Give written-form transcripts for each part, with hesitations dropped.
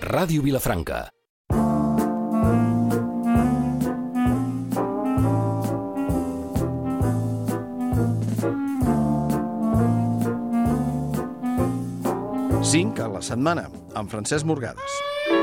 Ràdio Vilafranca. Cinc a la setmana, amb Francesc Morgades.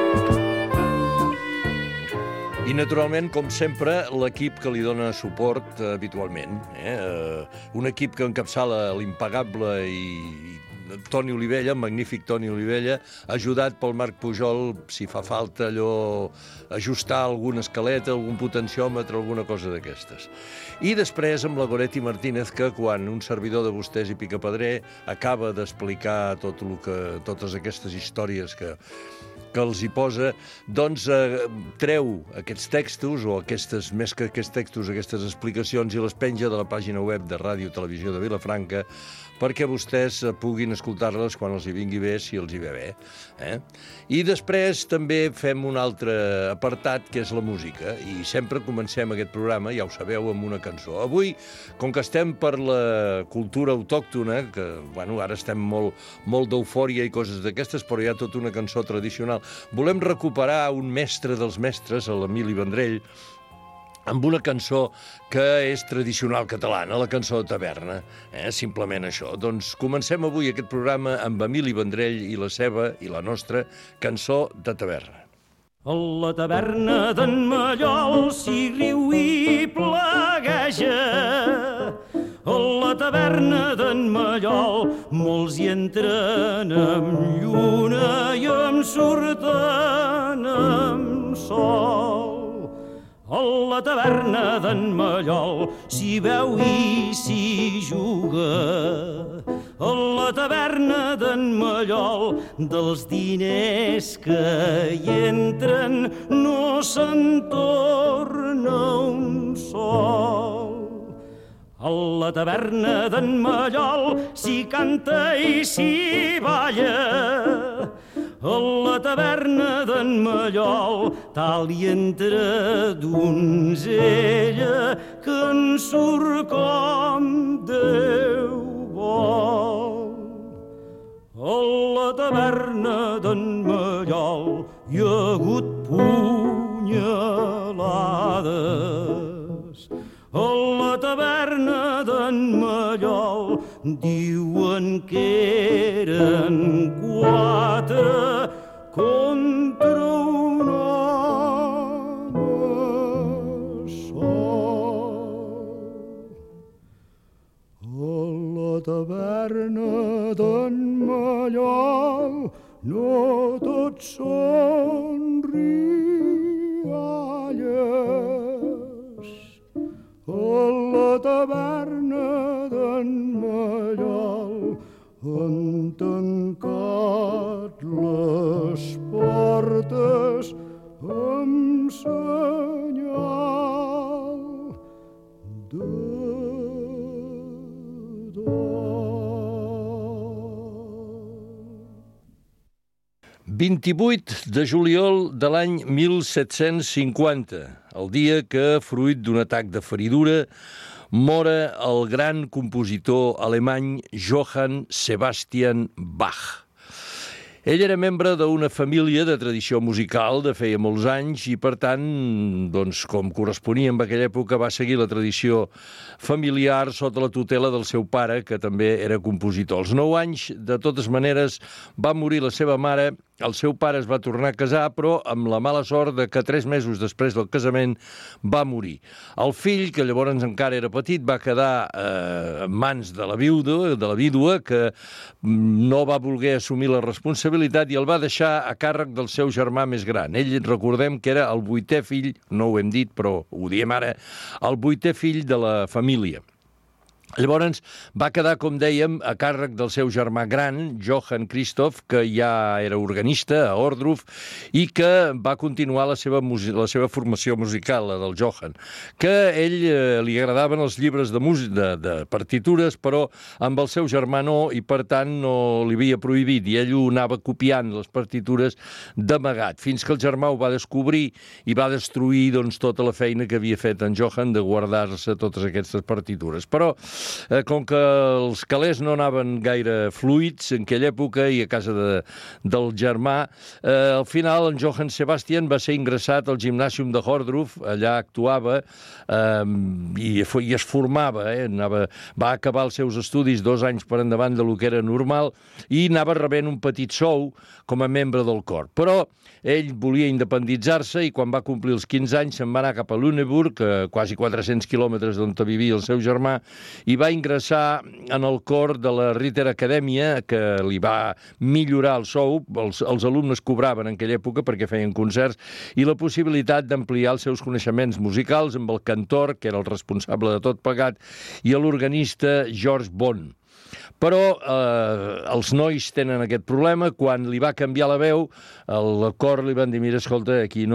I, naturalment, com sempre, l'equip que li dona suport habitualment. Un equip que encapçala l'impagable i Toni Olivella, magnífic Toni Olivella, ajudat pel Marc Pujol, si fa falta allò, ajustar alguna escaleta, algun potenciòmetre, alguna cosa d'aquestes. I després amb la Goretti Martínez, que quan un servidor de vostès i Picapedrer acaba d'explicar totes aquestes històries que els hi posa, doncs treu aquests textos, o més que aquests textos, aquestes explicacions, i les penja de la pàgina web de Ràdio Televisió de Vilafranca, perquè vostès puguin escoltar-les quan els hi vingui bé, si els hi ve bé. I després també fem un altre apartat, que és la música, i sempre comencem aquest programa, ja ho sabeu, amb una cançó. Avui, com que estem per la cultura autòctona, que ara estem molt d'eufòria i coses d'aquestes, però hi ha tota una cançó tradicional, volem recuperar un mestre dels mestres, l'Emili Vendrell, amb una cançó que és tradicional catalana, la cançó de taverna. Simplement això. Doncs comencem avui aquest programa amb Emili Vendrell i la seva i la nostra cançó de taverna. A la taverna d'en Mallol s'hi riu i plegueja. A la taverna d'en Mallol molts hi entren amb lluna i en surten amb sol. A la taverna d'en Mallol s'hi veu i s'hi juga. A la taverna d'en Mallol dels diners que hi entren no se'n torna un sol. A la taverna d'en Mallol s'hi canta i s'hi balla. A la taverna d'en Mallol tal hi entra donzella que en surt com Déu vol. A la taverna d'en Mallol hi ha hagut punyalades. A la taverna d'en Mallol diuen que eren 4 contra un home sol. A la taverna d'en Mallol no tots són rialles. A la taverna d'en Mallol han tancat les portes amb senyal de dol. 28 de juliol de l'any 1750, el dia que, fruit d'un atac de feridura, mora el gran compositor alemany Johann Sebastian Bach. Ell era membre d'una família de tradició musical de feia molts anys i, per tant, doncs, com corresponia en aquella època, va seguir la tradició familiar sota la tutela del seu pare, que també era compositor. Als 9 anys, de totes maneres, va morir la seva mare. El seu pare es va tornar a casar, però amb la mala sort de que 3 mesos després del casament va morir. El fill, que llavors encara era petit, va quedar en mans de la vídua, que no va voler assumir la responsabilitat i el va deixar a càrrec del seu germà més gran. Ell, recordem que era el 8è fill, no ho hem dit, però ho diem ara, el 8è fill de la família. Llavors va quedar, com dèiem, a càrrec del seu germà gran, Johann Christoph, que ja era organista a Ohrdruf i que va continuar la seva formació musical, la del Johann, que a ell li agradaven els llibres de música, de partitures, però amb el seu germà no, i per tant no li havia prohibit, i ell ho anava copiant, les partitures, d'amagat, fins que el germà ho va descobrir i va destruir doncs, tota la feina que havia fet en Johann de guardar-se totes aquestes partitures. Però com que els calés no anaven gaire fluids en aquella època i a casa del germà, al final en Johann Sebastian va ser ingressat al gimnàsium de Ohrdruf, allà actuava i es formava, va acabar els seus estudis 2 anys per endavant de lo que era normal i anava rebent un petit sou com a membre del cor. Però ell volia independitzar-se i quan va complir els 15 anys se'n va anar cap a Lüneburg, quasi 400 quilòmetres d'on vivia el seu germà, i va ingressar en el cor de la Ritter Acadèmia, que li va millorar el sou. Els alumnes cobraven en aquella època perquè feien concerts, i la possibilitat d'ampliar els seus coneixements musicals amb el cantor, que era el responsable de tot plegat, i l'organista George Bon. Però els nois tenen aquest problema. Quan li va canviar la veu, el cor li van dir, mira, escolta, aquí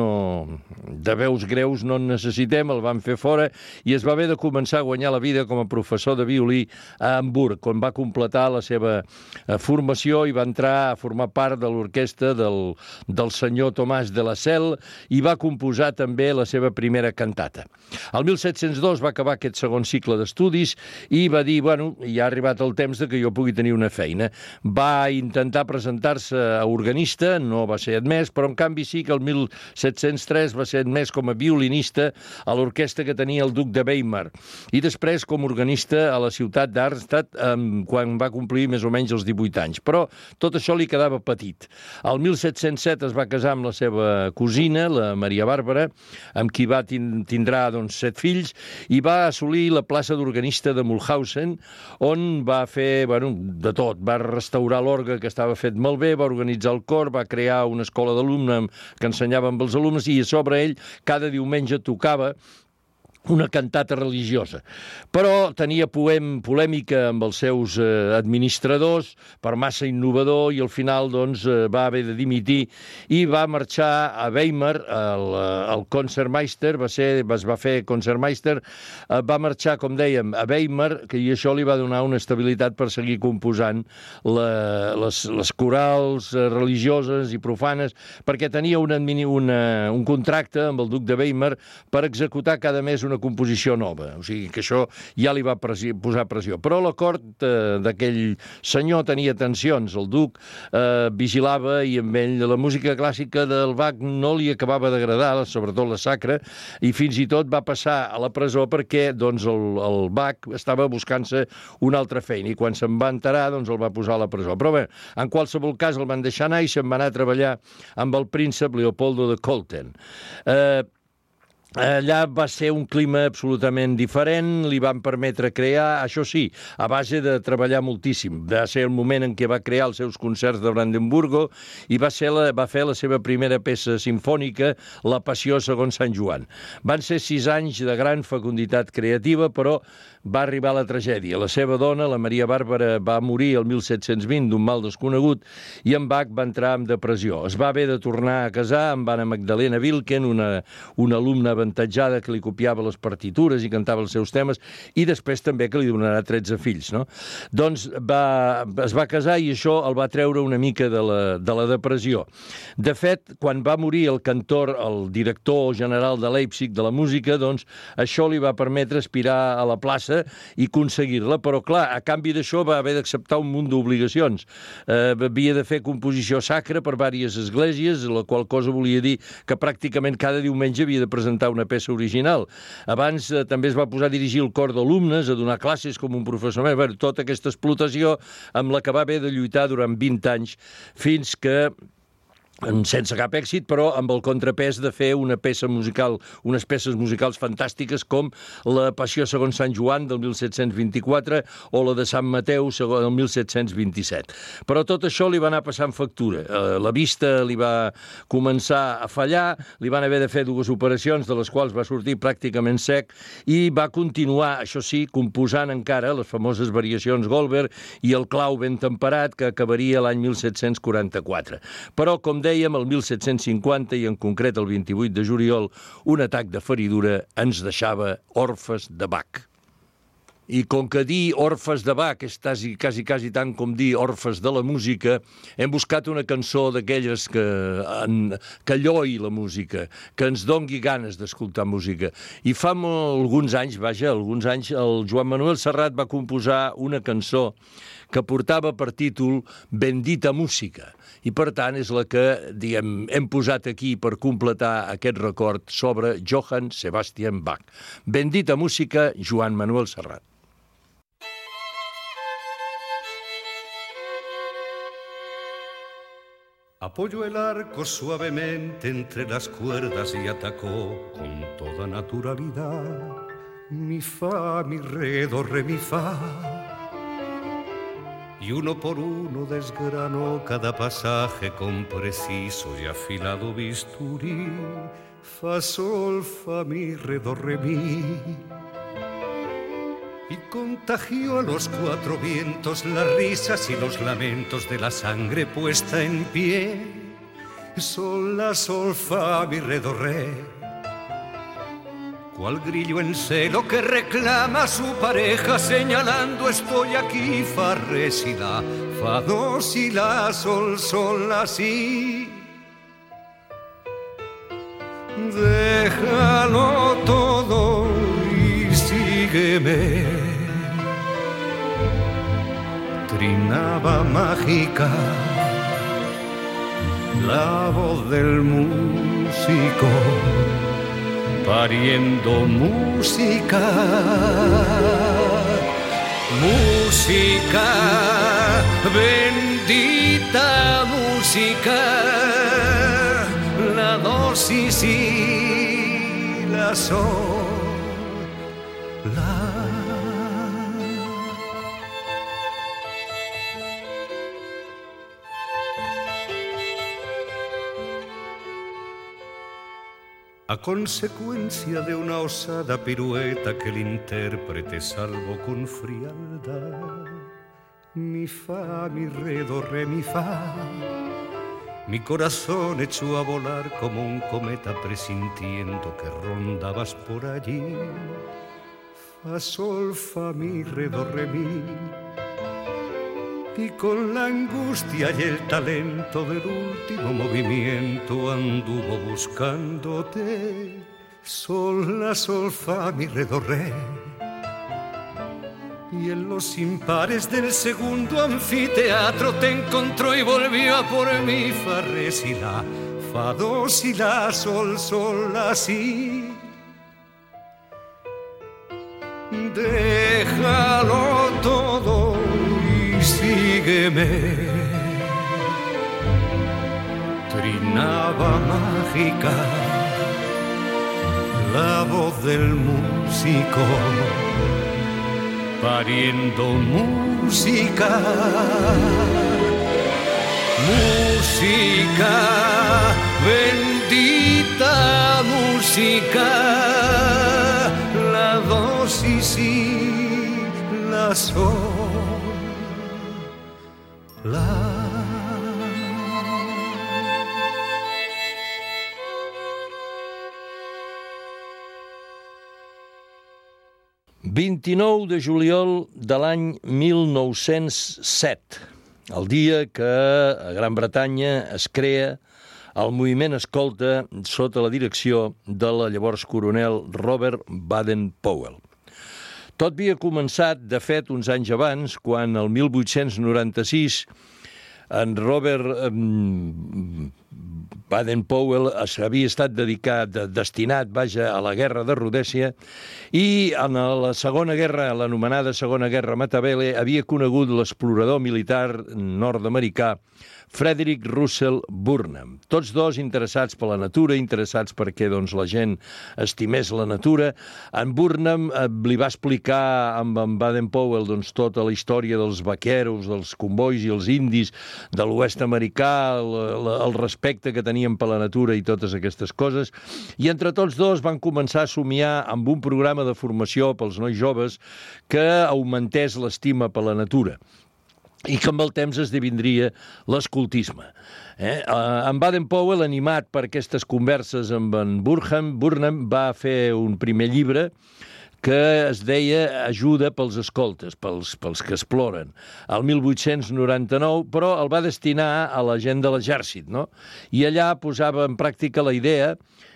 de veus greus no en necessitem, el van fer fora, i es va haver de començar a guanyar la vida com a professor de violí a Hamburg, quan va completar la seva formació i va entrar a formar part de l'orquestra del senyor Tomàs de la Selle i va composar també la seva primera cantata. El 1702 va acabar aquest segon cicle d'estudis i va dir, bueno, ja ha arribat el temps de que jo pugui tenir una feina. Va intentar presentar-se a organista, no va ser admès, però en canvi sí que el 1703 va ser admès com a violinista a l'orquestra que tenia el duc de Weimar i després com a organista a la ciutat d'Arnstadt quan va complir més o menys els 18 anys. Però tot això li quedava petit. El 1707 es va casar amb la seva cosina, la Maria Bàrbara, amb qui tindrà 7 fills, i va assolir la plaça d'organista de Mulhausen, on va fer de tot. Va restaurar l'orgue, que estava fet molt bé, va organitzar el cor, va crear una escola d'alumnes que ensenyava amb els alumnes, i a sobre ell cada diumenge tocava una cantata religiosa. Però tenia polèmica amb els seus administradors per massa innovador i al final va haver de dimitir i va marxar a Weimar, el Concertmeister, es va fer Concertmeister, va marxar, com dèiem, a Weimar, i això li va donar una estabilitat per seguir composant les corals religioses i profanes, perquè tenia un contracte amb el duc de Weimar per executar cada mes una composició nova. O sigui que això ja li va posar pressió. Però la cort d'aquell senyor tenia tensions. El duc vigilava i amb ell la música clàssica del Bach no li acabava d'agradar, sobretot la sacra, i fins i tot va passar a la presó perquè el Bach estava buscant-se una altra feina i quan se'n va enterar el va posar a la presó. Però bé, en qualsevol cas el van deixar anar i se'n va anar a treballar amb el príncep Leopoldo de Colten. Allà va ser un clima absolutament diferent, li van permetre crear, això sí, a base de treballar moltíssim. Va ser el moment en què va crear els seus concerts de Brandenburgo i va fer la seva primera peça simfònica, La Passió segons Sant Joan. Van ser 6 anys de gran fecunditat creativa, però va arribar la tragèdia. La seva dona, la Maria Bàrbara, va morir el 1720 d'un mal desconegut i en Bach va entrar en depressió. Es va haver de tornar a casar amb Anna Magdalena Wilken, una alumna avantatjada que li copiava les partitures i cantava els seus temes, i després també que li donarà 13 fills, no? Doncs es va casar i això el va treure una mica de la depressió. De fet, quan va morir el cantor, el director general de Leipzig de la música, doncs això li va permetre aspirar a la plaça i aconseguir-la, però clar, a canvi d'això va haver d'acceptar un munt d'obligacions. Havia de fer composició sacra per diverses esglésies, la qual cosa volia dir que pràcticament cada diumenge havia de presentar una peça original. Abans també es va posar a dirigir el cor d'alumnes, a donar classes com un professor. Tota aquesta explotació amb la que va haver de lluitar durant 20 anys, fins que sense cap èxit, però amb el contrapès de fer unes peces musicals fantàstiques com la Passió segons Sant Joan del 1724 o la de Sant Mateu del 1727. Però tot això li va anar passant factura. La vista li va començar a fallar, li van haver de fer 2 operacions, de les quals va sortir pràcticament sec, i va continuar, això sí, composant encara les famoses variacions Goldberg i el Clau ben temperat, que acabaria l'any 1744. Però, com dèiem, el 1750 i en concret el 28 de juliol, un atac de feridura ens deixava orfes de Bach. I com que dir orfes de Bach és quasi tant com dir orfes de la música, hem buscat una cançó d'aquelles que alloi la música, que ens dongui ganes d'escoltar música. I fa alguns anys, el Joan Manuel Serrat va composar una cançó que portava per títol Bendita Música. I, per tant, és la que hem posat aquí per completar aquest record sobre Johann Sebastian Bach. Bendita Música, Joan Manuel Serrat. Apoyó el arco suavemente entre las cuerdas y atacó con toda naturalidad. Mi fa, mi re, do, re, mi fa. Y uno por uno desgranó cada pasaje con preciso y afilado bisturí. Fa, sol, fa, mi, re, do, re, mi. Y contagió a los cuatro vientos las risas y los lamentos de la sangre puesta en pie. Sol, la, sol, fa, mi, re, do, re. Cual grillo en celo que reclama a su pareja señalando estoy aquí, fa, re, si, la, fa, do, si, la, sol, sol, la, si. Déjalo todo y sígueme. Trinaba mágica la voz del músico pariendo música, música, bendita música, la dosis y la sol, la. A consecuencia de una osada pirueta que el intérprete salvó con frialdad, mi fa, mi re, do, re, mi fa, mi corazón echó a volar como un cometa presintiendo que rondabas por allí. Fa, sol, fa, mi, re, do, re, mi. Y con la angustia y el talento del último movimiento anduvo buscándote. Sol, la, sol, fa, mi, re, do, re. Y en los impares del segundo anfiteatro te encontró y volvió a por mí. Fa, re, si, la, fa, do, si, la, sol, sol, la, si. Déjalo todo y sígueme. Trinaba mágica la voz del músico pariendo música, música, bendita música, la dosis y la sol, la. 29 de juliol de l'any 1907, el dia que a Gran Bretanya es crea el moviment escolta sota la direcció de la llavors coronel Robert Baden-Powell. Tot havia començat, de fet, uns anys abans, quan el 1896 en Robert Baden-Powell havia estat destinat a la guerra de Rhodèsia i en la Segona Guerra, l'anomenada Segona Guerra Matabele, havia conegut l'explorador militar nord-americà Frederick Russell Burnham. Tots dos interessats per la natura, interessats perquè la gent estimés la natura. En Burnham li va explicar amb en Baden-Powell tota la història dels vaqueros, dels combois i els indis de l'oest americà, el respecte que tenien per la natura i totes aquestes coses. I entre tots dos van començar a somiar amb un programa de formació pels nois joves que augmentés l'estima per la natura i que amb el temps esdevindria l'escoltisme. En Baden-Powell, animat per aquestes converses amb en Burnham, va fer un primer llibre que es deia Ajuda pels escoltes, pels que exploren. El 1899, però el va destinar a la gent de l'exèrcit, no? I allà posava en pràctica la idea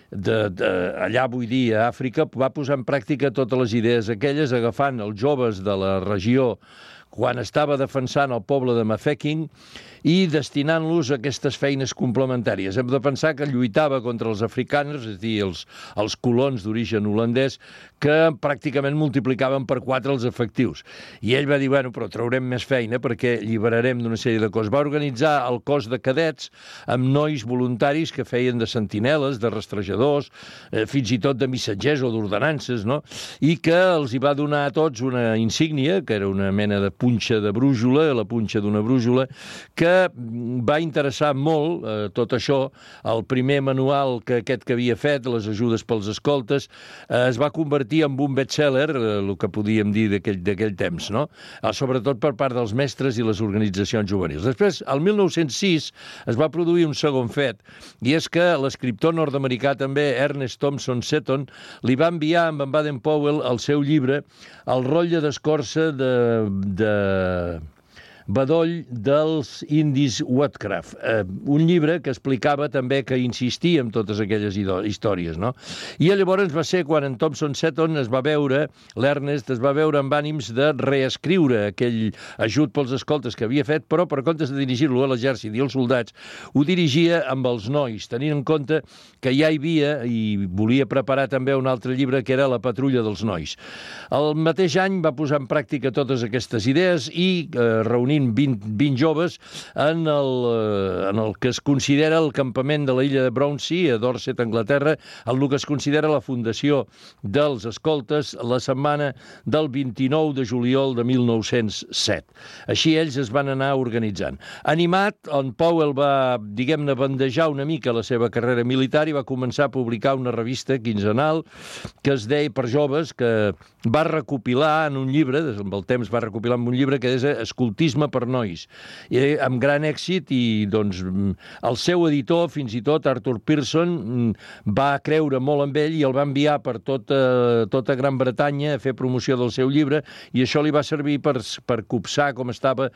allà vull dir a Àfrica, va posar en pràctica totes les idees aquelles, agafant els joves de la regió quan estava defensant el poble de Mafeking i destinant-los a aquestes feines complementàries. Hem de pensar que lluitava contra els africans, és a dir, els colons d'origen holandès, que pràcticament multiplicaven per 4 els efectius. I ell va dir, bueno, però traurem més feina perquè alliberarem d'una sèrie de coses. Va organitzar el cos de cadets amb nois voluntaris que feien de sentineles, de rastrejadors, fins i tot de missatgers o d'ordenances, no? I que els hi va donar a tots una insígnia, que era una mena de punxa de brújula, la punxa d'una brújula, que va interessar molt tot això. El primer manual que havia fet, les ajudes pels escoltes, es va convertir en un best-seller, el que podíem dir d'aquell temps, no? Sobretot per part dels mestres i les organitzacions juvenils. Després, el 1906, es va produir un segon fet, i és que l'escriptor nord-americà també, Ernest Thompson Seton, li va enviar amb en Baden-Powell el seu llibre El rotlle d'escorça de Bedoll dels indis Woodcraft, un llibre que explicava també, que insistia en totes aquelles històries, no? I llavors va ser quan en Thompson Seton l'Ernest es va veure amb ànims de reescriure aquell ajut pels escoltes que havia fet, però per comptes de dirigir-lo a l'exèrcit i als soldats, ho dirigia amb els nois, tenint en compte que ja hi havia, i volia preparar també un altre llibre que era La patrulla dels nois. El mateix any va posar en pràctica totes aquestes idees i reunir 20 joves en el que es considera el campament de l'illa de Brownsea, a Dorset, Anglaterra, en el que es considera la fundació dels escoltes la setmana del 29 de juliol de 1907. Així ells es van anar organitzant. Animat, en Powell va, diguem-ne, bandejar una mica la seva carrera militar i va començar a publicar una revista quinzenal que es deia per joves, que va recopilar en un llibre, amb el temps va recopilar en un llibre que és Escoltisme per nois, i amb gran èxit, i doncs el seu editor, fins i tot Arthur Pearson, va creure molt en ell i el va enviar per tota Gran Bretanya a fer promoció del seu llibre, i això li va servir per copsar com estaven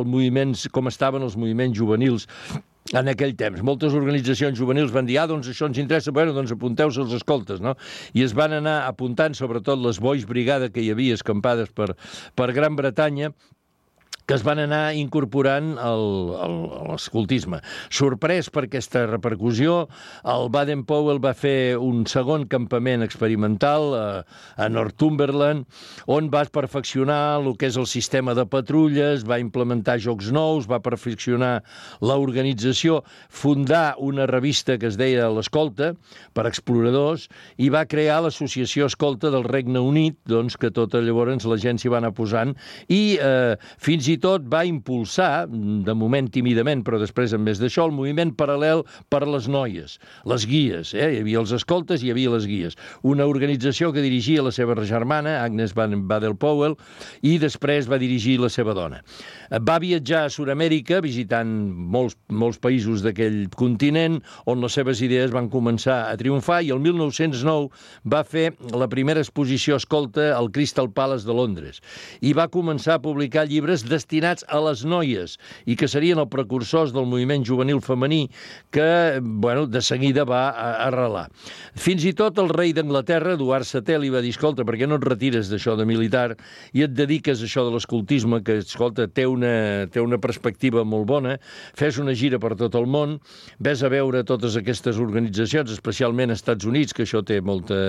els moviments juvenils en aquell temps. Moltes organitzacions juvenils van dir, doncs això ens interessa, bueno, doncs apunteu-se als escoltes, no? I es van anar apuntant, sobretot les Boys Brigada que hi havia escampades per Gran Bretanya, que es van anar incorporant a l'escoltisme. Sorprès per aquesta repercussió, el Baden-Powell va fer un segon campament experimental a Northumberland, on va perfeccionar el que és el sistema de patrulles, va implementar jocs nous, va perfeccionar l'organització, fundar una revista que es deia l'Escolta, per exploradors, i va crear l'Associació Escolta del Regne Unit, doncs que tota llavors la gent s'hi va anar posant, i fins i tot va impulsar, de moment tímidament, però després en més d'això, el moviment paral·lel per les noies, les guies. Hi havia els escoltes i hi havia les guies. Una organització que dirigia la seva germana, Agnes Baden-Powell, i després va dirigir la seva dona. Va viatjar a Sud-amèrica, visitant molts països d'aquell continent, on les seves idees van començar a triomfar, i el 1909 va fer la primera exposició escolta al Crystal Palace de Londres, i va començar a publicar llibres destinats a les noies i que serien els precursors del moviment juvenil femení que, bueno, de seguida va arrelar. Fins i tot el rei d'Anglaterra, Eduard VII, li va dir, escolta, per què no et retires d'això de militar i et dediques a això de l'escoltisme, que, escolta, té una perspectiva molt bona, fes una gira per tot el món, ves a veure totes aquestes organitzacions, especialment als Estats Units, que això té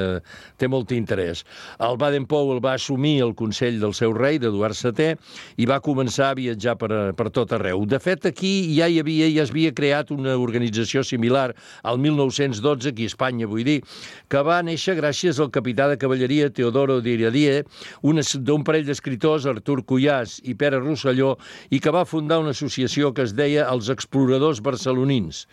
molt interès. El Baden-Powell va assumir el consell del seu rei, d'Eduard VII, i va començar a viatjar per tot arreu. De fet, aquí ja es havia creat una organització similar al 1912, aquí a Espanya, vull dir, que va néixer gràcies al capità de cavalleria Teodoro d'Iradier, d'un parell d'escriptors, Artur Cuyàs i Pere Rosselló, i que va fundar una associació que es deia els Exploradors Barcelonins.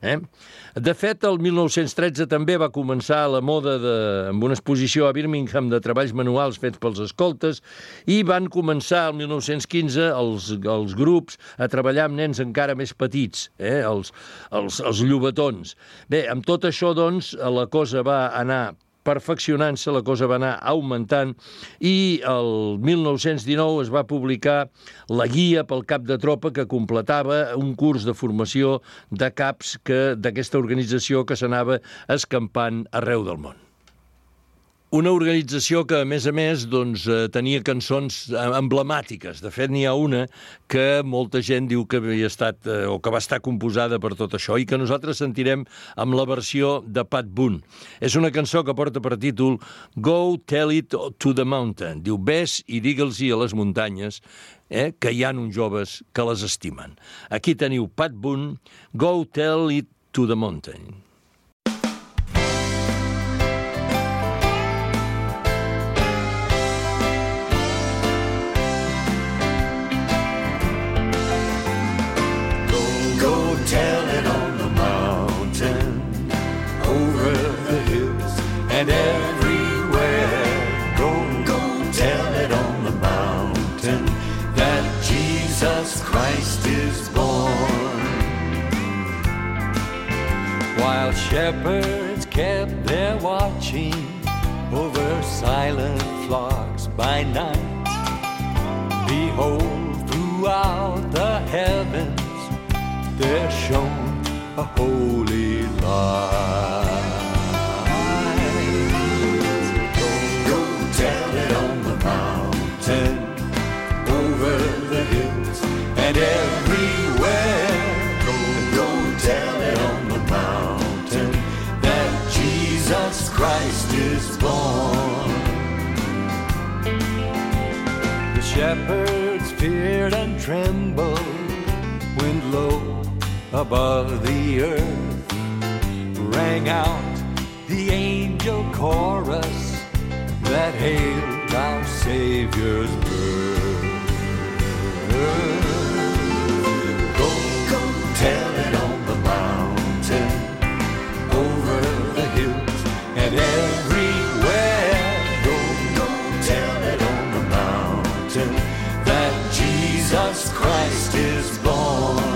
De fet, el 1913 també va començar la moda amb una exposició a Birmingham de treballs manuals fets pels escoltes, i van començar el 1915 els grups a treballar amb nens encara més petits, els llobatons. Bé, amb tot això, doncs, la cosa va anar perfeccionant-se, la cosa va anar augmentant i el 1919 es va publicar la guia pel cap de tropa que completava un curs de formació de caps d'aquesta organització que s'anava escampant arreu del món. Una organització que, a més, tenia cançons emblemàtiques. De fet, n'hi ha una que molta gent diu que havia estat, o que va estar composada per tot això, i que nosaltres sentirem amb la versió de Pat Boone. És una cançó que porta per títol Go Tell It to the Mountain. Diu, ves i digue'ls-hi a les muntanyes que hi ha uns joves que les estimen. Aquí teniu Pat Boone, Go Tell It to the Mountain. Tell it on the mountain, over the hills and everywhere. Go tell it on the mountain that Jesus Christ is born. While shepherds kept their watching over silent flocks by night, behold, throughout the heavens there shone a holy light. Go tell it on the mountain, over the hills and everywhere. Go tell it on the mountain that Jesus Christ is born. The shepherds feared and trembled when lo, above the earth rang out the angel chorus that hailed our Savior's birth. Go tell it on the mountain, over the hills and everywhere. Go tell it on the mountain that Jesus Christ is born.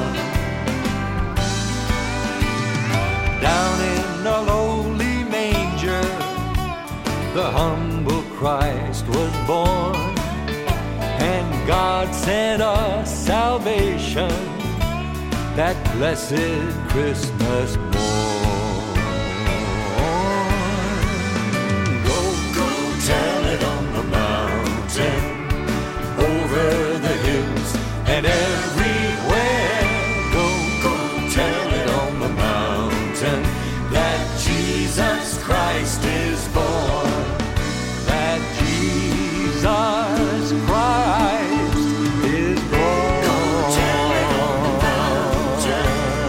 Down in a lowly manger, the humble Christ was born, and God sent us salvation that blessed Christmas morn. Go tell it on the mountain, over the hills and everywhere. Go tell it on the mountain that Jesus Christ is born, that Jesus Christ is born. Go tell it on the mountain.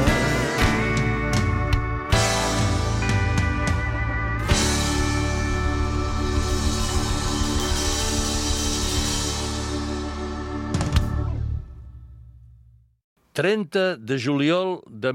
30 de juliol de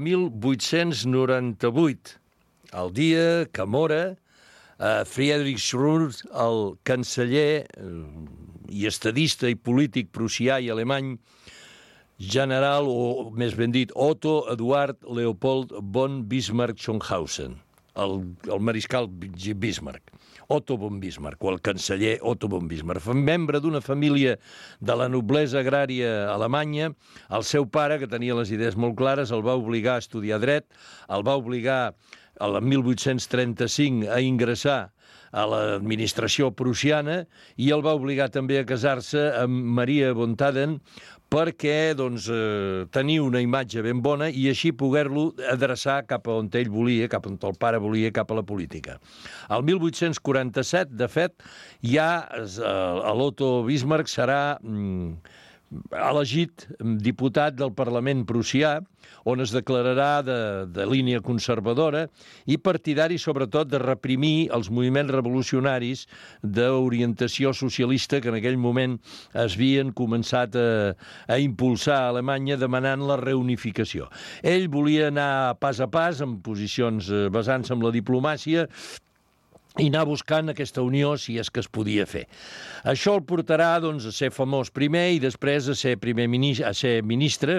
1898, el dia que mora Friedrich Schurz, el canceller i estadista i polític prussià i alemany, general, o més ben dit, Otto Eduard Leopold von Bismarck-Schonhausen, el mariscal Bismarck. Otto von Bismarck, o el canceller Otto von Bismarck, membre d'una família de la noblesa agrària alemanya. El seu pare, que tenia les idees molt clares, el va obligar a estudiar dret, el va obligar el 1835 a ingressar a l'administració prussiana i el va obligar també a casar-se amb Maria von Taden perquè tenia una imatge ben bona i així poder-lo adreçar cap a on ell volia, cap on el pare volia, cap a la política. El 1847, de fet, ja l'Otto Bismarck serà elegit diputat del Parlament prussià, on es declararà de línia conservadora i partidari, sobretot, de reprimir els moviments revolucionaris d'orientació socialista que en aquell moment es havien començat a impulsar a Alemanya demanant la reunificació. Ell volia anar pas a pas, en posicions basant-se en la diplomàcia, i anar buscant aquesta unió si és que es podia fer. Això el portarà doncs, a ser famós primer i després a ser primer ministre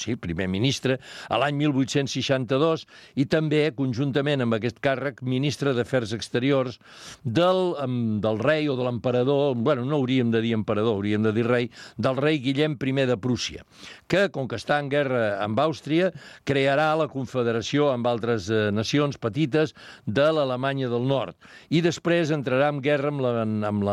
a l'any 1862 i també, conjuntament amb aquest càrrec, ministre d'Afers Exteriors del rei o de l'emperador, no hauríem de dir emperador, hauríem de dir rei, del rei Guillem I de Prússia, que, com que està en guerra amb Àustria, crearà la confederació amb altres nacions petites de l'Alemanya del Nord. I després entrarà en guerra amb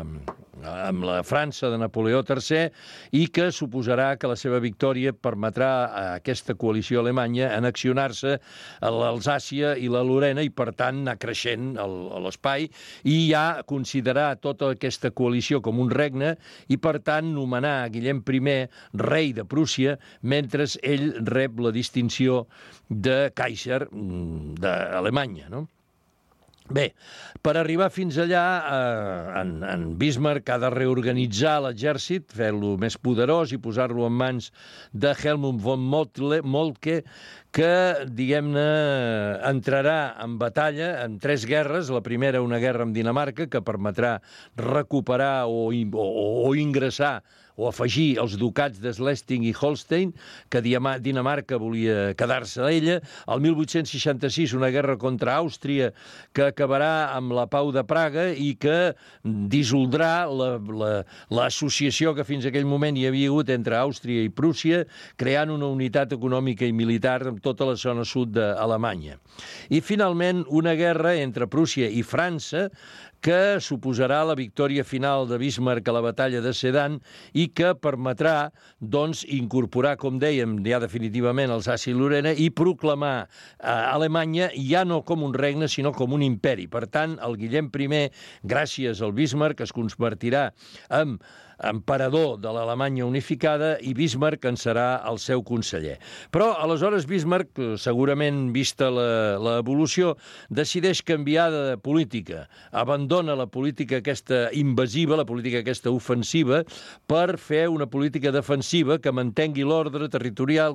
la França de Napoleó III i que suposarà que la seva victòria permetrà a aquesta coalició alemanya annexionar-se a l'Alsàcia i la Lorena i, per tant, anar creixent a l'espai i ja considerar tota aquesta coalició com un regne i, per tant, nomenar Guillem I rei de Prússia mentre ell rep la distinció de Kaiser d'Alemanya, no? Bé, per arribar fins allà, en Bismarck ha de reorganitzar l'exèrcit, fer-lo més poderós i posar-lo en mans de Helmut von Moltke, que, diguem-ne, entrarà en batalla en 3 guerres. La primera, una guerra amb Dinamarca, que permetrà recuperar o ingressar o afegir els ducats de Schleswig i Holstein, que Dinamarca volia quedar-se a ella. El 1866, una guerra contra Àustria, que acabarà amb la Pau de Praga i que dissoldrà l'associació que fins aquell moment hi havia hagut entre Àustria i Prússia, creant una unitat econòmica i militar en tota la zona sud d'Alemanya. I, finalment, una guerra entre Prússia i França, que suposarà la victòria final de Bismarck a la batalla de Sedan i que permetrà, doncs, incorporar, com dèiem, ja definitivament Alsàcia i Lorena i proclamar Alemanya ja no com un regne, sinó com un imperi. Per tant, el Guillem I, gràcies al Bismarck, es convertirà en emperador de l'Alemanya unificada i Bismarck en serà el seu conseller. Però, aleshores, Bismarck, segurament vista l'evolució, decideix canviar de política. Abandona la política aquesta invasiva, la política aquesta ofensiva, per fer una política defensiva que mantingui l'ordre territorial,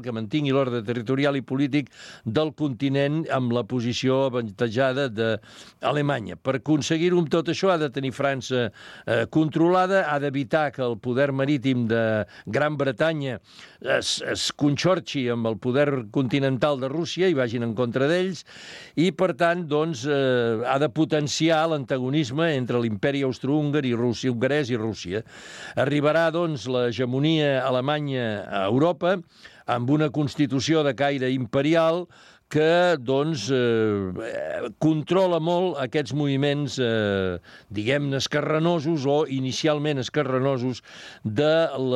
i polític del continent amb la posició avantatjada d'Alemanya. Per aconseguir-ho amb tot això ha de tenir França controlada, ha d'evitar que el poder marítim de Gran Bretanya es conxorxi amb el poder continental de Rússia i vagin en contra d'ells i, per tant, doncs, ha de potenciar l'antagonisme entre l'imperi hongarès i Rússia. Arribarà, doncs, l'hegemonia alemanya a Europa amb una constitució de caire imperial que, doncs, controla molt aquests moviments, diguem-ne, esquerranosos o inicialment esquerranosos de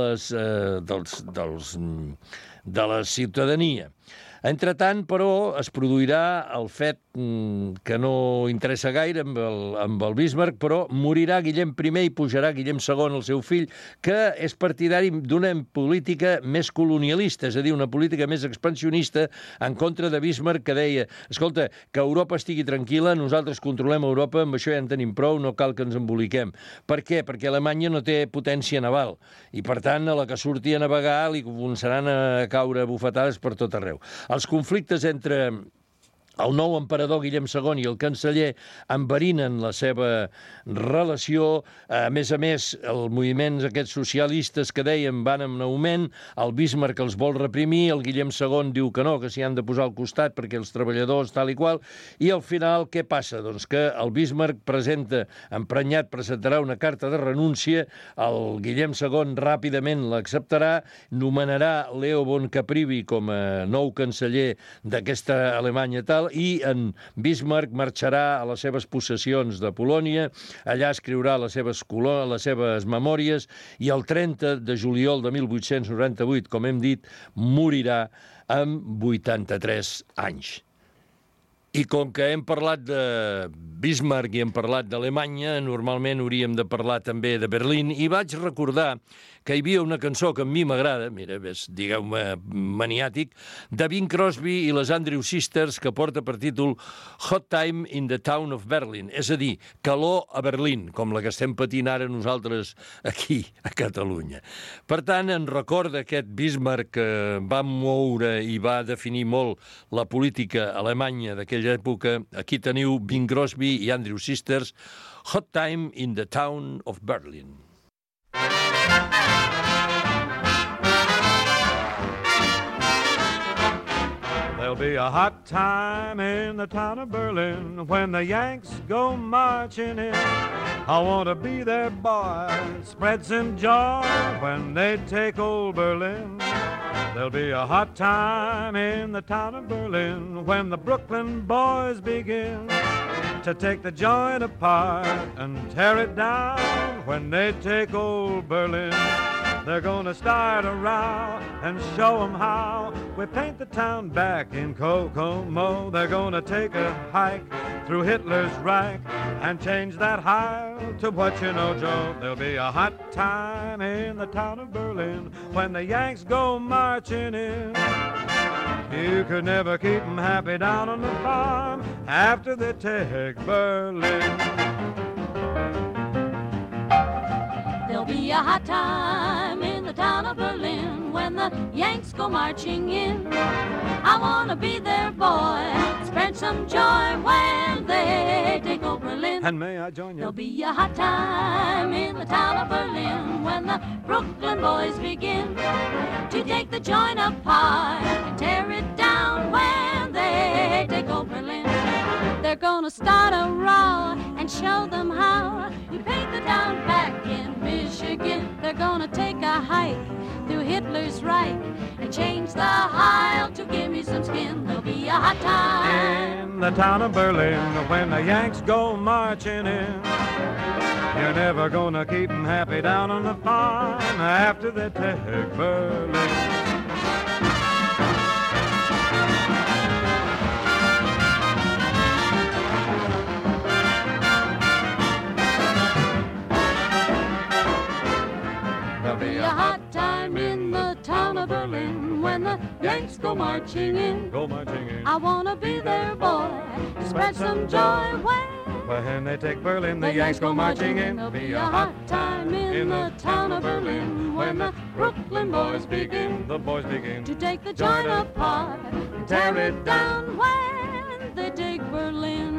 la ciutadania. Entretant, però, es produirà el fet que no interessa gaire amb el Bismarck, però morirà Guillem I i pujarà Guillem II, el seu fill, que és partidari d'una política més colonialista, és a dir, una política més expansionista en contra de Bismarck, que deia, escolta, que Europa estigui tranquil·la, nosaltres controlem Europa, amb això ja en tenim prou, no cal que ens emboliquem. Per què? Perquè Alemanya no té potència naval i, per tant, a la que surti a navegar li començaran a caure bufetades per tot arreu. Els conflictes entre el nou emperador Guillem II i el canceller enverinen la seva relació. A més, els moviments aquests socialistes que dèiem van en augment, el Bismarck els vol reprimir, el Guillem II diu que no, que s'hi han de posar al costat perquè els treballadors tal i qual, i al final què passa? Doncs que el Bismarck presentarà una carta de renúncia, el Guillem II ràpidament l'acceptarà, nomenarà Leo von Caprivi com a nou canceller d'aquesta Alemanya tal, i en Bismarck marxarà a les seves possessions de Polònia, allà escriurà les seves memòries i el 30 de juliol de 1898, com hem dit, morirà amb 83 anys. I com que hem parlat de Bismarck i hem parlat d'Alemanya, normalment hauríem de parlar també de Berlín, i vaig recordar que hi havia una cançó que a mi m'agrada, mira, digueu-me maniàtic, de Bing Crosby i les Andrew Sisters, que porta per títol Hot Time in the Town of Berlin, és a dir, calor a Berlín, com la que estem patint ara nosaltres aquí, a Catalunya. Per tant, en record d'aquest Bismarck que va moure i va definir molt la política alemanya d'aquells d'aquella època. Aquí teniu Bing Crosby i Andrew Sisters, Hot Time in the Town of Berlin. There'll be a hot time in the town of Berlin when the Yanks go marching in. I want to be their boy, spread some joy when they take old Berlin. There'll be a hot time in the town of Berlin when the Brooklyn boys begin to take the joint apart and tear it down when they take old Berlin. They're gonna start a row and show 'em how we paint the town back in Kokomo. They're gonna take a hike through Hitler's Reich and change that Heil to what you know, Joe. There'll be a hot time in the town of Berlin when the Yanks go marching in. You could never keep 'em happy down on the farm after they take Berlin. There'll be a hot time in the town of Berlin when the Yanks go marching in. I wanna be their boy, spread some joy when they take over Berlin. And may I join you? There'll be a hot time in the town of Berlin when the Brooklyn boys begin to take the joint apart and tear it down when they take over Berlin. They're gonna start a row and show them how we paint the town back in Michigan. They're gonna take a hike through Hitler's Reich and change the Heil to give me some skin. There'll be a hot time in the town of Berlin when the Yanks go marching in. You're never gonna keep 'em happy down on the farm after they take Berlin. There'll be a hot time in the town of Berlin when the Yanks go marching in. Go marching in. I wanna be their boy, spread some joy when they take Berlin, the Yanks go marching in. There'll be a hot time in the town of Berlin when the Brooklyn boys begin. The boys begin to take the joint apart and tear it down when they take Berlin.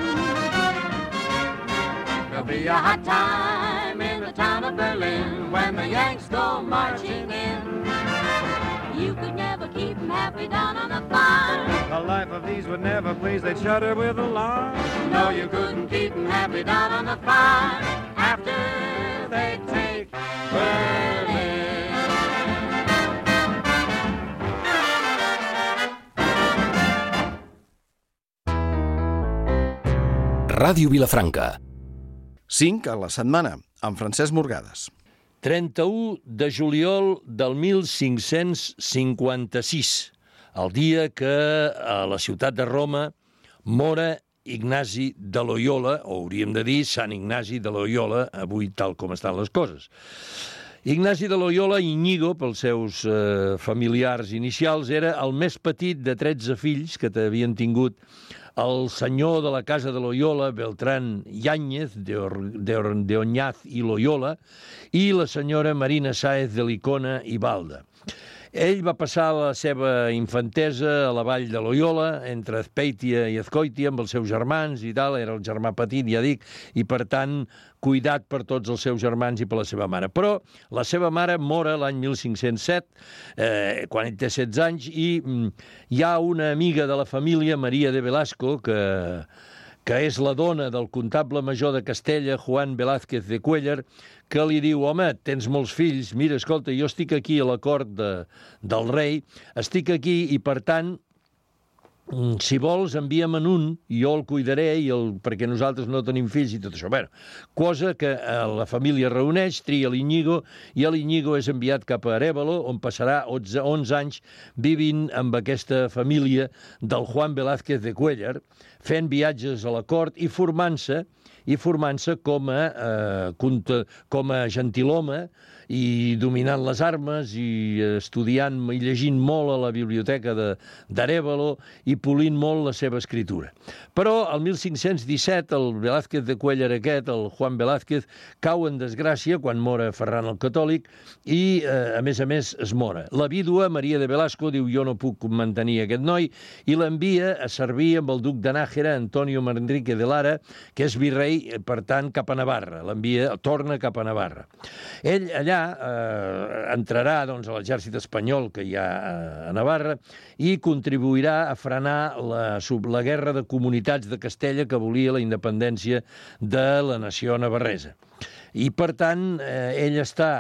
There'll be a hot time in the town of Berlin when the Yanks go marching in. You could never keep 'em happy down on the farm. The life of these would never please, they'd shudder with alarm. No, you couldn't keep 'em happy down on the farm after they take Berlin. Ràdio Vilafranca. 5 a la setmana, amb Francesc Morgades. 31 de juliol del 1556, el dia que a la ciutat de Roma mora Ignasi de Loyola, o hauríem de dir Sant Ignasi de Loyola, avui tal com estan les coses. Ignasi de Loyola, Íñigo, pels seus familiars inicials, era el més petit de 13 fills que havien tingut el senyor de la casa de Loyola, Beltrán Yáñez, de Oñaz i Loyola, i la senyora Marina Sáez de Licona i Balda. Ell va passar la seva infantesa a la vall de Loyola, entre Azpeitia i Azcoitia, amb els seus germans i tal, era el germà petit, ja dic, i per tant cuidat per tots els seus germans i per la seva mare. Però la seva mare mor l'any 1507, quan ell té 16 anys, i hi ha una amiga de la família, Maria de Velasco, que és la dona del comptable major de Castella, Juan Velázquez de Cuéllar, que li diu, home, tens molts fills, mira, escolta, jo estic aquí a la cort del rei, estic aquí i, per tant, si vols, envia'm un, jo el cuidaré perquè nosaltres no tenim fills i tot això. Bé, cosa que la família reuneix, tria l'Íñigo, i l'Íñigo és enviat cap a Arévalo, on passarà 11 anys vivint amb aquesta família del Juan Velázquez de Cuéllar, fent viatges a la cort i formant-se com a gentilhome i dominant les armes i estudiant i llegint molt a la biblioteca d'Arévalo i polint molt la seva escritura. Però el 1517 el Velázquez de Cuéllar aquest, el Juan Velázquez, cau en desgràcia quan mor Ferran el Catòlic i, a més, es mora. La vídua, Maria de Velasco, diu jo no puc mantenir aquest noi i l'envia a servir amb el duc de Nájera, Antonio Manrique de Lara, que és virrei, per tant, cap a Navarra. Torna cap a Navarra. Ell allà entrarà doncs, a l'exèrcit espanyol que hi ha a Navarra i contribuirà a frenar la guerra de comunitats de Castella que volia la independència de la nació navarresa. I, per tant, ell està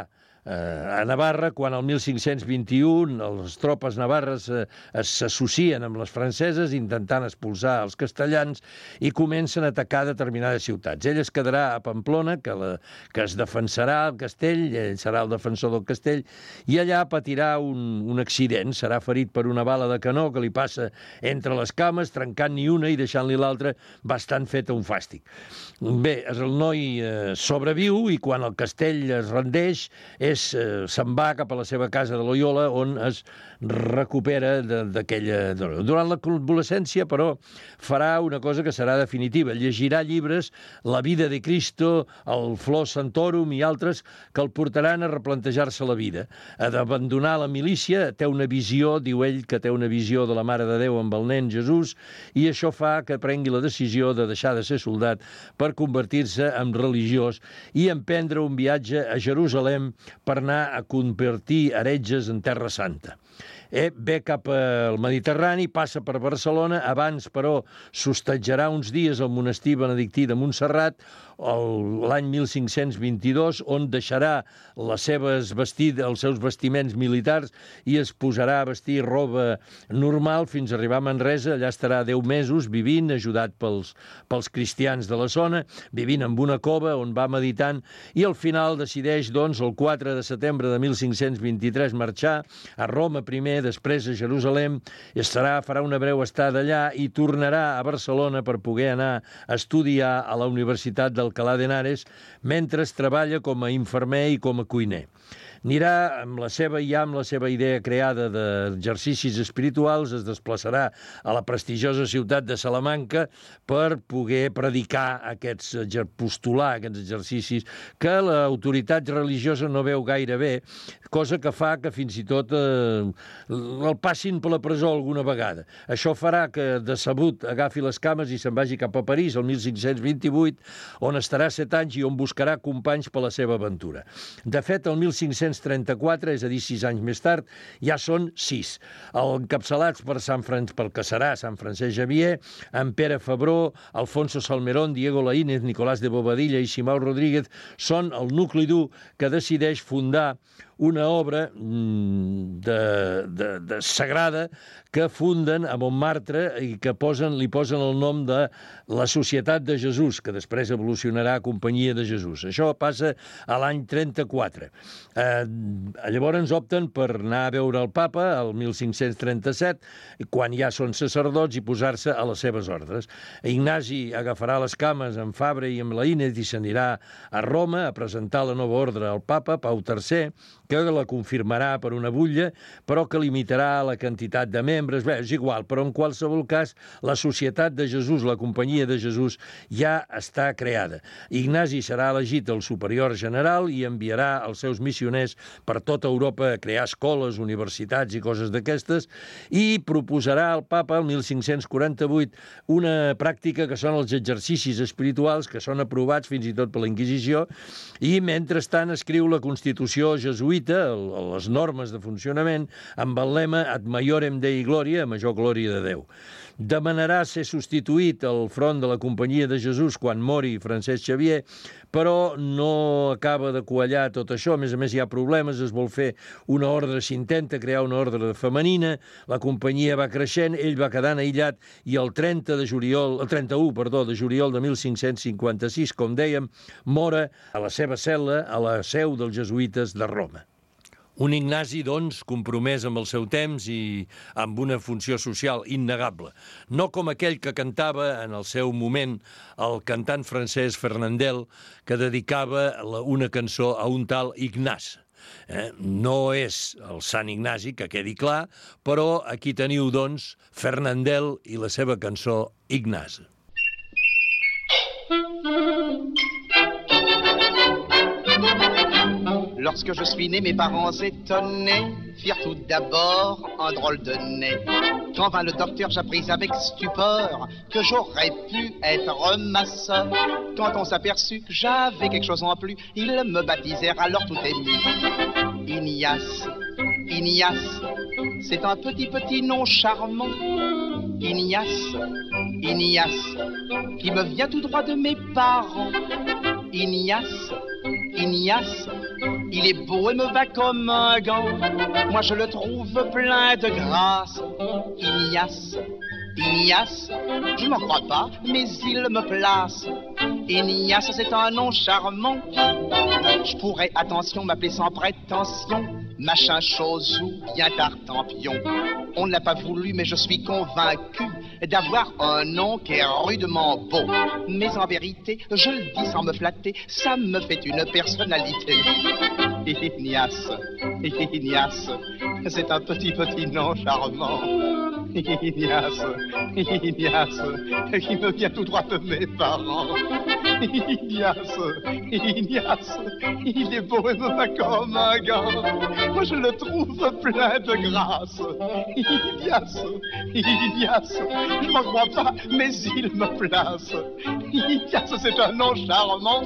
a Navarra quan el 1521 les tropes navarres s'associen amb les franceses intentant expulsar els castellans i comencen a atacar determinades ciutats. Ell es quedarà a Pamplona, que es defensarà el castell, ell serà el defensor del castell, i allà patirà un accident, serà ferit per una bala de canó que li passa entre les cames, trencant-n'hi una i deixant-li l'altra bastant feta un fàstic. Bé, el noi sobreviu i quan el castell es rendeix se'n va cap a la seva casa de Loyola on es recupera d'aquella... Durant la convalescència, però, farà una cosa que serà definitiva. Llegirà llibres, La vida de Cristo, el Flor Santorum i altres que el portaran a replantejar-se la vida. Ha d'abandonar la milícia, té una visió, diu ell que té una visió de la Mare de Déu amb el nen Jesús, i això fa que prengui la decisió de deixar de ser soldat per convertir-se en religiós i emprendre un viatge a Jerusalem per anar a convertir heretges en Terra Santa. Ve cap al Mediterrani, passa per Barcelona, abans, però, s'hostatjarà uns dies al monestir benedictí de Montserrat, l'any 1522, on deixarà els seus vestiments militars i es posarà a vestir roba normal fins a arribar a Manresa. Allà estarà 10 mesos vivint, ajudat pels cristians de la zona, vivint en una cova on va meditant, i al final decideix, doncs, el 4 de setembre de 1523 marxar a Roma primer, després a Jerusalem, farà una breu estada allà i tornarà a Barcelona per poder anar a estudiar a la Universitat d'Alcalá de Henares mentre treballa com a infermer i com a cuiner. Anirà amb la seva idea creada d'exercicis espirituals, es desplaçarà a la prestigiosa ciutat de Salamanca per poder predicar postular aquests exercicis que l'autoritat religiosa no veu gaire bé, cosa que fa que fins i tot el passin per la presó alguna vegada. Això farà que decebut agafi les cames i se'n vagi cap a París el 1528, on estarà 7 anys i on buscarà companys per la seva aventura. De fet, el 1534, és a dir, 6 anys més tard, ja són 6. Encapçalats pel que serà Sant Francesc Xavier, en Pere Febró, Alfonso Salmerón, Diego Laínez, Nicolás de Bobadilla i Simão Rodríguez són el nucli dur que decideix fundar una obra sagrada que funden a Montmartre i que li posen el nom de la Societat de Jesús, que després evolucionarà a Companyia de Jesús. Això passa a l'any 34. Llavors opten per anar a veure el papa el 1537, quan ja són sacerdots, i posar-se a les seves ordres. Ignasi agafarà les cames amb Fabra i amb Laínez i s'anirà a Roma a presentar la nova ordre al papa, Pau III, que la confirmarà per una butlla, però que limitarà la quantitat de membres. Bé, és igual, però en qualsevol cas, la Societat de Jesús, la Companyia de Jesús, ja està creada. Ignasi serà elegit el superior general i enviarà els seus missioners per tota Europa a crear escoles, universitats i coses d'aquestes, i proposarà al papa, el 1548, una pràctica que són els exercicis espirituals, que són aprovats fins i tot per la Inquisició, i mentrestant escriu la Constitució jesuïta, les normes de funcionament, amb el lema Ad Maiorem Dei Gloria, a major glòria de Déu. Demanarà ser substituït al front de la Companyia de Jesús quan mori Francesc Xavier, però no acaba de quallar tot això. A més, hi ha problemes, es vol fer una ordre, s'intenta crear una ordre femenina, la companyia va creixent, ell va quedant aïllat i el 31 de juliol de 1556, com dèiem, mora a la seva cel·la, a la seu dels jesuïtes de Roma. Un Ignasi, doncs, compromès amb el seu temps i amb una funció social innegable. No com aquell que cantava en el seu moment el cantant francès Fernandel, que dedicava una cançó a un tal Ignasi. No és el Sant Ignasi, que quedi clar, però aquí teniu, doncs, Fernandel i la seva cançó Ignasi. Lorsque je suis né, mes parents étonnés firent tout d'abord un drôle de nez. Quand vint le docteur, j'appris avec stupeur que j'aurais pu être ma sœur. Quand on s'aperçut que j'avais quelque chose en plus, ils me baptisèrent alors tout ému. Ignace, Ignace, c'est un petit nom charmant. Ignace, Ignace, qui me vient tout droit de mes parents. Ignace, Ignace, il est beau et me va comme un gant. Moi je le trouve plein de grâce. Ignace, Ignace, je n'en crois pas, mais il me place. Ignace, c'est un nom charmant. Je pourrais, attention, m'appeler sans prétention machin chose ou bien Tartampion. On ne l'a pas voulu, mais je suis convaincu d'avoir un nom qui est rudement beau. Mais en vérité, je le dis sans me flatter, ça me fait une personnalité. Ignace, Ignace, c'est un petit nom charmant. Ignace, Ignace, qui me vient tout droit de mes parents. Ignace, Ignace, il est beau et me va comme un gant. Moi je le trouve plein de grâce. Ignace, Ignace, je m'en crois pas, mais il me place. Ignace, c'est un nom charmant.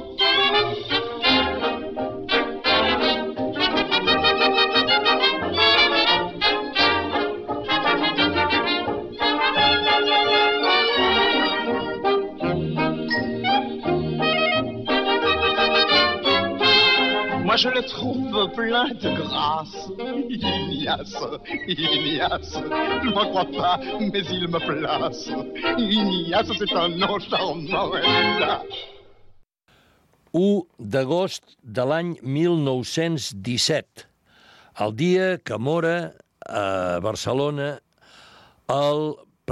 Je le trouve plein de grâce. Ignace, Ignace, je m'en crois pas, mais il me place. Ignace, c'est un nom charmant. 1 d'agost de l'any 1917, el dia que mora a Barcelona el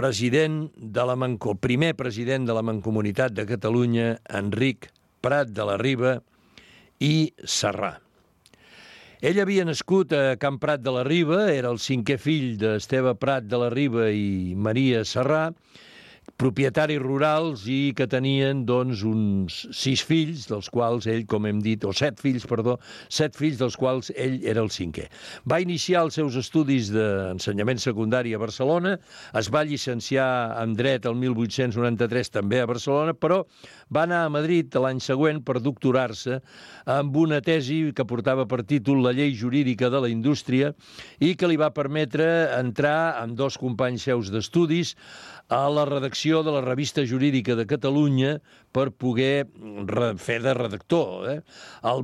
primer president de la Mancomunitat de Catalunya, Enric Prat de la Riba i Serrà. Ell havia nascut a Can Prat de la Riba, era el 5è fill d'Esteve Prat de la Riba i Maria Serrà, propietaris rurals i que tenien, doncs, uns 6 fills, dels quals ell, com hem dit, o 7 fills, perdó, 7 fills, dels quals ell era el 5è. Va iniciar els seus estudis d'ensenyament secundari a Barcelona, es va llicenciar en dret el 1893 també a Barcelona, però va anar a Madrid l'any següent per doctorar-se amb una tesi que portava per títol La llei jurídica de la indústria i que li va permetre entrar amb 2 companys seus d'estudis a la redacció de la Revista Jurídica de Catalunya per poder fer de redactor. El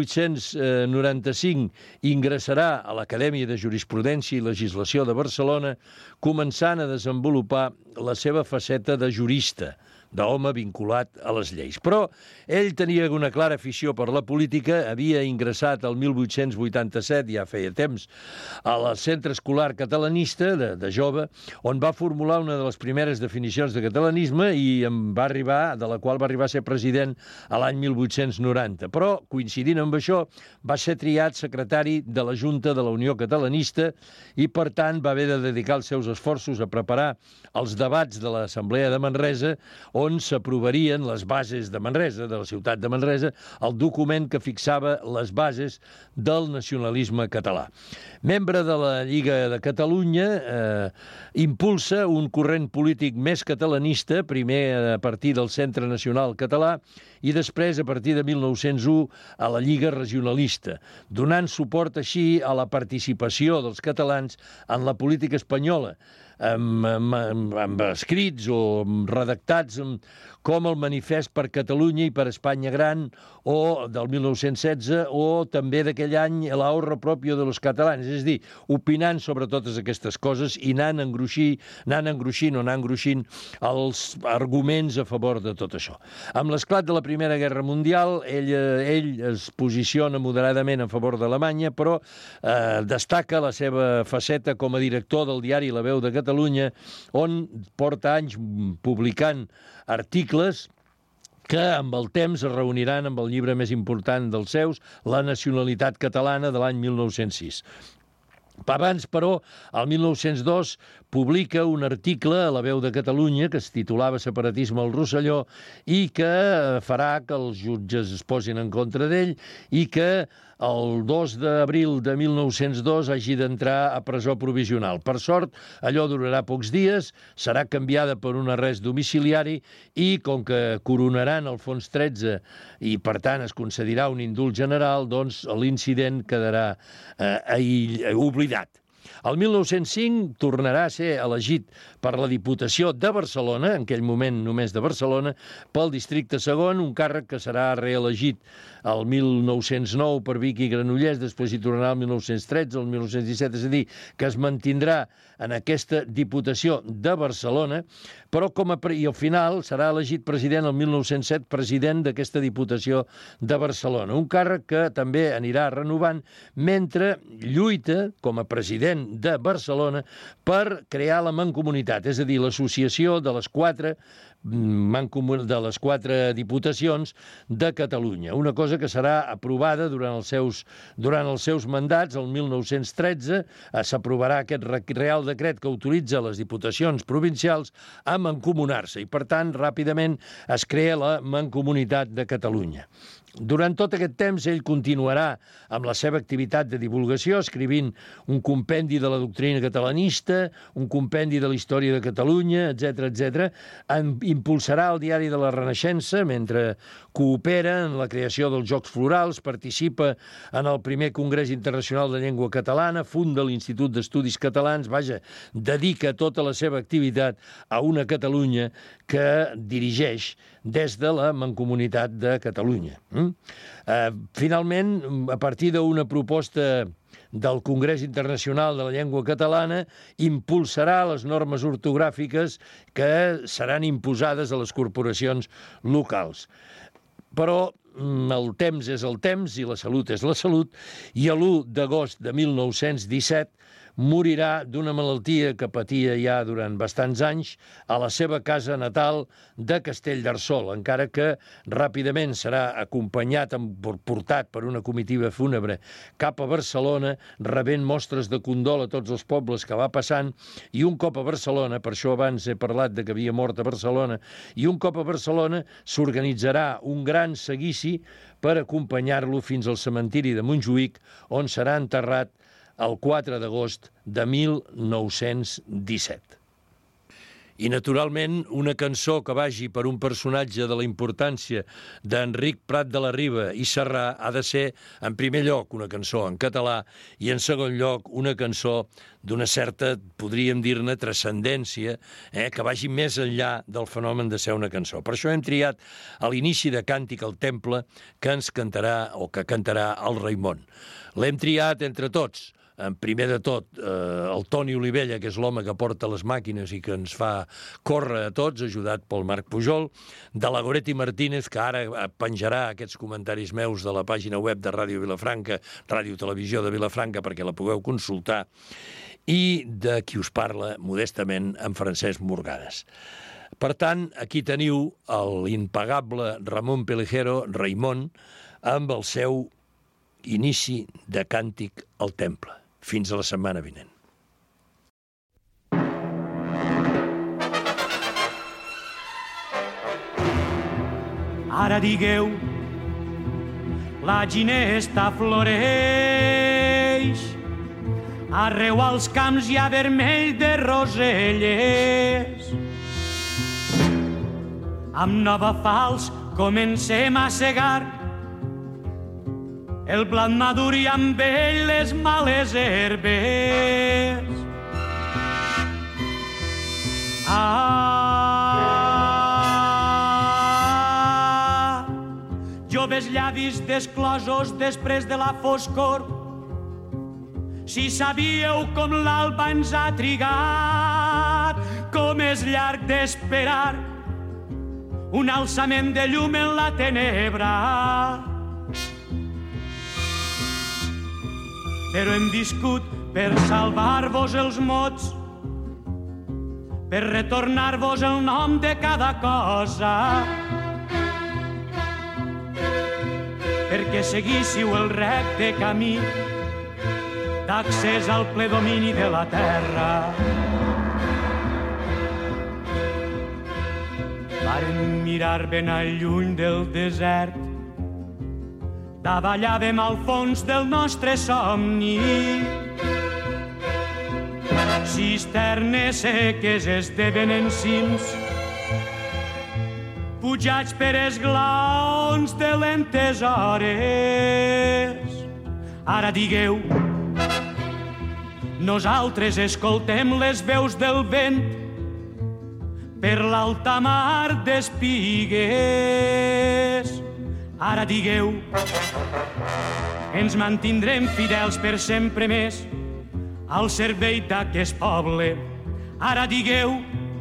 1895 ingressarà a l'Acadèmia de Jurisprudència i Legislació de Barcelona, començant a desenvolupar la seva faceta de jurista, d'home vinculat a les lleis. Però ell tenia una clara afició per la política, havia ingressat el 1887, ja feia temps, al Centre Escolar Catalanista, de jove, on va formular una de les primeres definicions de catalanisme i de la qual va arribar a ser president a l'any 1890. Però, coincidint amb això, va ser triat secretari de la Junta de la Unió Catalanista i, per tant, va haver de dedicar els seus esforços a preparar els debats de l'Assemblea de Manresa, on s'aprovarien les bases de Manresa, de la ciutat de Manresa, el document que fixava les bases del nacionalisme català. Membre de la Lliga de Catalunya, impulsa un corrent polític més catalanista, primer a partir del Centre Nacional Català i després, a partir de 1901, a la Lliga Regionalista, donant suport així a la participació dels catalans en la política espanyola, amb escrits o redactats com el Manifest per Catalunya i per Espanya Gran, o del 1916, o també d'aquell any l'Ahorro Propio de los Catalans, és a dir, opinant sobre totes aquestes coses i anant engruixint els arguments a favor de tot això. Amb l'esclat de la Primera Guerra Mundial, ell es posiciona moderadament a favor d'Alemanya, però destaca la seva faceta com a director del diari La Veu de Catalunya, on porta anys publicant articles que amb el temps es reuniran amb el llibre més important dels seus, La nacionalitat catalana, de l'any 1906. Abans, però, el 1902 publica un article a La Veu de Catalunya que es titulava Separatisme al Rosselló i que farà que els jutges es posin en contra d'ell i que el 2 d'abril de 1902 hagi d'entrar a presó provisional. Per sort, allò durarà pocs dies, serà canviada per un arrest domiciliari i, com que coronaran el fons 13 i, per tant, es concedirà un indult general, doncs l'incident quedarà oblidat. El 1905 tornarà a ser elegit per la Diputació de Barcelona, en aquell moment només de Barcelona, pel districte segon, un càrrec que serà reelegit el 1909 per Vic i Granollers, després hi tornarà el 1913, el 1917, és a dir, que es mantindrà en aquesta Diputació de Barcelona, però i al final serà elegit president el 1907, president d'aquesta Diputació de Barcelona, un càrrec que també anirà renovant mentre lluita com a president de Barcelona per crear la Mancomunitat, és a dir, l'associació de les quatre diputacions de Catalunya. Una cosa que serà aprovada durant els seus mandats. El 1913 s'aprovarà aquest Real Decret que autoritza les diputacions provincials a mancomunar-se i, per tant, ràpidament es crea la Mancomunitat de Catalunya. Durant tot aquest temps ell continuarà amb la seva activitat de divulgació, escrivint un compendi de la doctrina catalanista, un compendi de la història de Catalunya, etc. Impulsarà el Diari de la Renaixença mentre coopera en la creació dels Jocs Florals, participa en el primer Congrés Internacional de Llengua Catalana, funda l'Institut d'Estudis Catalans, dedica tota la seva activitat a una Catalunya que dirigeix des de la Mancomunitat de Catalunya. Finalment, a partir d'una proposta del Congrés Internacional de la Llengua Catalana, impulsarà les normes ortogràfiques que seran imposades a les corporacions locals. Però el temps és el temps i la salut és la salut, i l'1 d'agost de 1917 morirà d'una malaltia que patia ja durant bastants anys a la seva casa natal de Castellterçol, encara que ràpidament serà acompanyat, portat per una comitiva fúnebre cap a Barcelona, rebent mostres de condol a tots els pobles que va passant, i un cop a Barcelona, per això abans he parlat de que havia mort a Barcelona, i un cop a Barcelona s'organitzarà un gran seguici per acompanyar-lo fins al cementiri de Montjuïc, on serà enterrat el 4 d'agost de 1917. I, naturalment, una cançó que vagi per un personatge de la importància d'Enric Prat de la Riba i Serrà ha de ser, en primer lloc, una cançó en català i, en segon lloc, una cançó d'una certa, podríem dir-ne, transcendència, que vagi més enllà del fenomen de ser una cançó. Per això hem triat a l'inici de Càntic al Temple que ens cantarà, o que cantarà, el Raimon. L'hem triat entre tots. Primer de tot, el Toni Olivella, que és l'home que porta les màquines i que ens fa córrer a tots, ajudat pel Marc Pujol, de la Goretti Martínez, que ara penjarà aquests comentaris meus de la pàgina web de Ràdio Vilafranca, Ràdio Televisió de Vilafranca, perquè la pugueu consultar, i de qui us parla, modestament, en Francesc Morgades. Per tant, aquí teniu l'impagable Ramon Pelejero, Raimon, amb el seu inici de Càntic al Temple. Fins a la setmana vinent. Ara digueu, la ginesta floreix, arreu als camps hi ha vermell de roselles. Amb nova falç comencem a segar el blat madur i amb ell les males herbes. Joves llavis desclosos després de la foscor, si sabíeu com l'alba ens ha trigat, com és llarg d'esperar un alçament de llum en la tenebra. Però hem viscut per salvar-vos els mots, per retornar-vos el nom de cada cosa. perquè seguíssiu el recte camí d'accés al ple domini de la terra. Vàrem mirar ben al lluny del desert, davallàvem al fons del nostre somni. Cisternes seques esdevenen cims, pujats per esglaons de lentes hores. Ara digueu, nosaltres escoltem les veus del vent per l'alta mar d'espigues. Ara digueu, ens mantindrem fidels per sempre més al servei d'aquest poble. Ara digueu,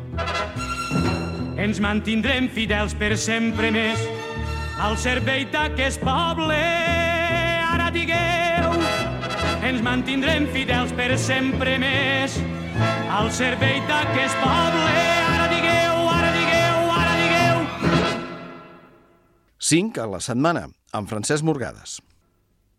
ens mantindrem fidels per sempre més al servei d'aquest poble. Ara digueu, ens mantindrem fidels per sempre més al servei d'aquest poble. Ara digueu, ara digueu, ara digueu. 5 a la setmana, amb Francesc Morgades.